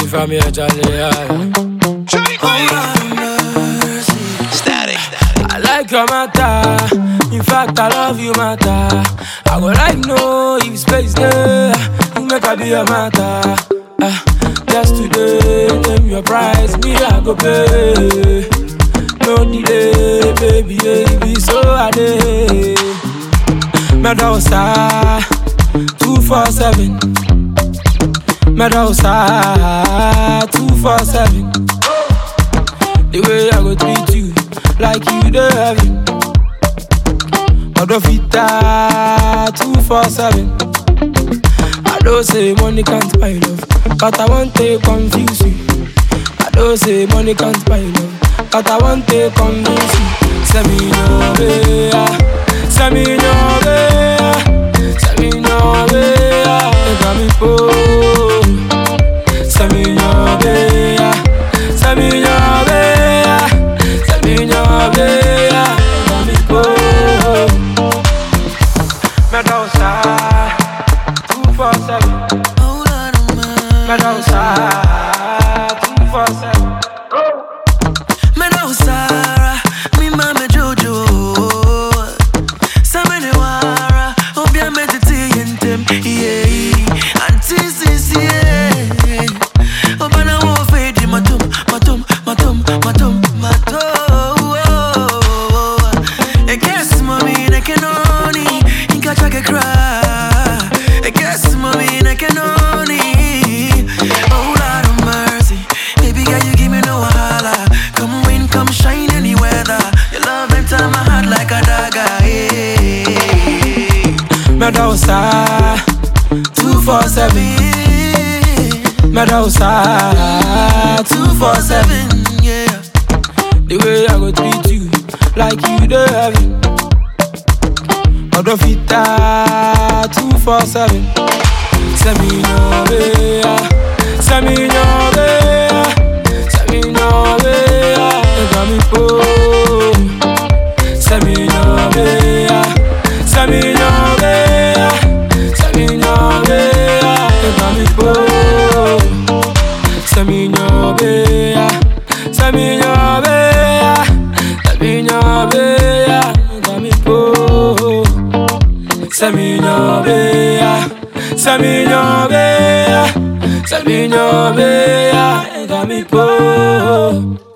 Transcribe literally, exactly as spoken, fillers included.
from here, Charlie. Static. I like your matter. In fact, I love you, matter. I go like no if space there. You make I be your matter. Uh, just today, name your price, me I go pay. No delay, baby, baby, so I day. Medosa, two four seven. Medosa, two four seven. The way I go treat you, like you the heaven. Odofita, two four seven. I don't say money can't buy love, but I want to confuse you. I don't say money can't buy love, but I want to convince you. Send me no way, send me no way, send me no way. Let me go. Send me no way, send me no way, send me no way. Let me go. Medosa, two four seven. Medosa, two four seven. Medosa, mi mama Jojo. Samene wara, obia mediti yentem, yeah. Anti sisi, yeah. Obana wo fedi matum, matum, matum, matum, matum. I guess mommy, I can only, inka chake cry. I guess mommy, I can only. Oh Lord of mercy, baby girl, you give me no wahala. Come rain, come shine any weather. Your love enter my heart like a dagger. Yeah. Medosa, two four seven. Medosa, two four seven. Yeah. The way I go treat you, like you the heaven. Odofita, two four seven. Send me no way, send me no way, send me no way. Let me go. Send me no way, send me no way, send me no way. Let me go. Send me no way, send me no way, let me no way. Let me go. Send me no way, send me no way, send me no way. Let me go.